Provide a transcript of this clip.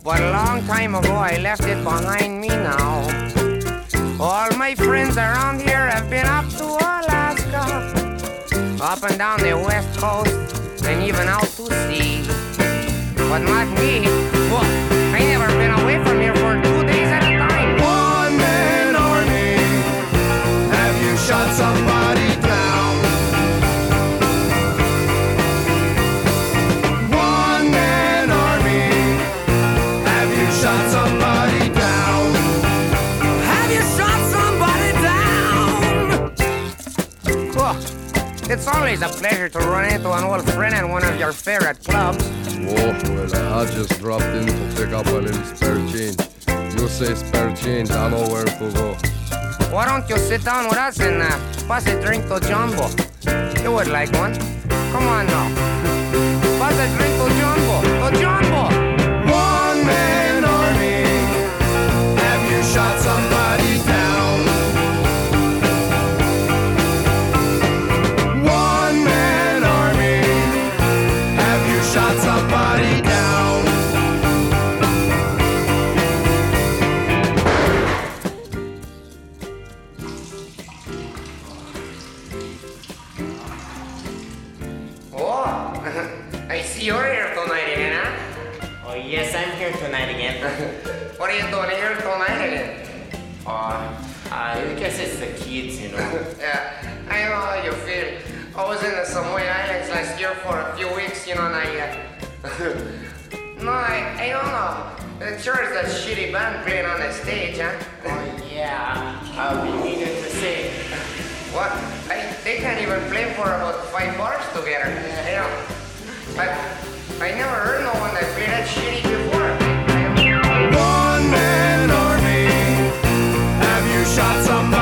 but a long time ago I left it behind me now. All my friends around here have been up to Alaska, up and down the west coast, and even out to sea. But not me. Well, I never been away from here for 2 days at a time. One man army, have you shot somebody down? One man army, have you shot somebody down? Have you shot somebody down? Cool. It's always a pleasure to run into an old friend at one of your favorite clubs. Oh, well, I just dropped in to pick up a little spare change. You say spare change, I know where to go. Why don't you sit down with us and pass a drink to Jumbo? You would like one. Come on now. Pass a drink to Jumbo. To Jumbo. One man army, have you shot somebody down? One man army, have you shot somebody down? Oh, I see you're here tonight again, huh? Oh, yes, I'm here tonight again. What are you doing here tonight again? I guess it's the kids, you know. Yeah, I know how you feel. I was in the Samoy Islands last year for a few weeks, you know, and no, I don't know. It sure is that shitty band playing on the stage, huh? Oh, yeah, I'll be meaning to say. What? They can't even play for about 5 bars together. You know, I never heard no one that played that shitty before. One man army, have you shot somebody